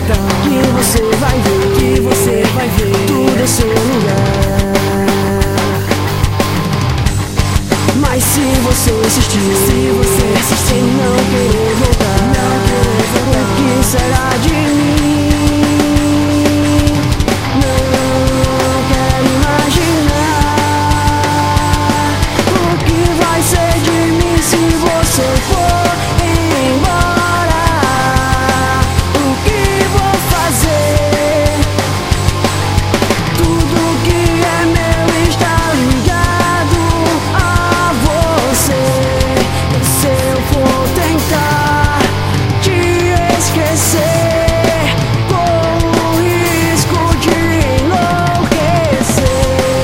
acreditar que você vai ver, que você vai ver tudo é seu lugar. Mas se você insistir em não querer voltar, o que será de mim? Não quero imaginar o que vai ser de mim se você for embora. O que vou fazer? Tudo que é meu está ligado a você. Se eu for tentar te esquecer, corro o risco de enlouquecer.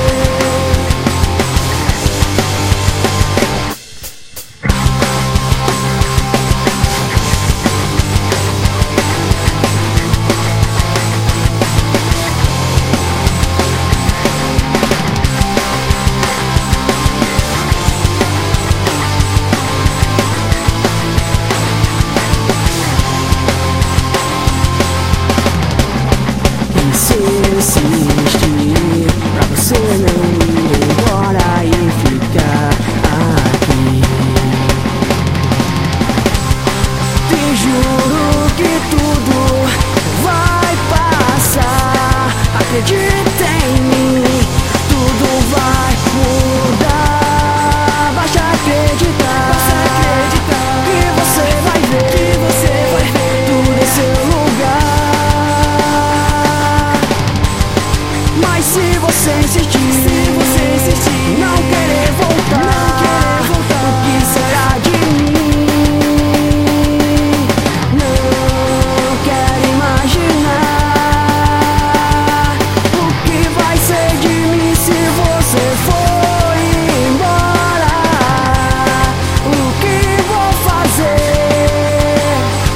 Se eu insistir pra você não ir embora e ficar aqui, te juro que tudo vai passar. Acredita em mim, tudo vai mudar. Basta acreditar que você vai ver tudo em seu lugar. Mas se você insistir, não querer voltar, o que será de mim? Não quero imaginar o que vai ser de mim se você for embora. O que vou fazer?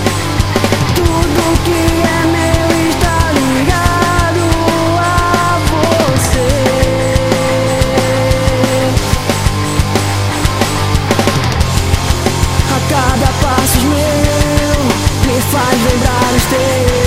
Tudo que é meu está ligado a você. A cada passo meu me faz lembrar os teus.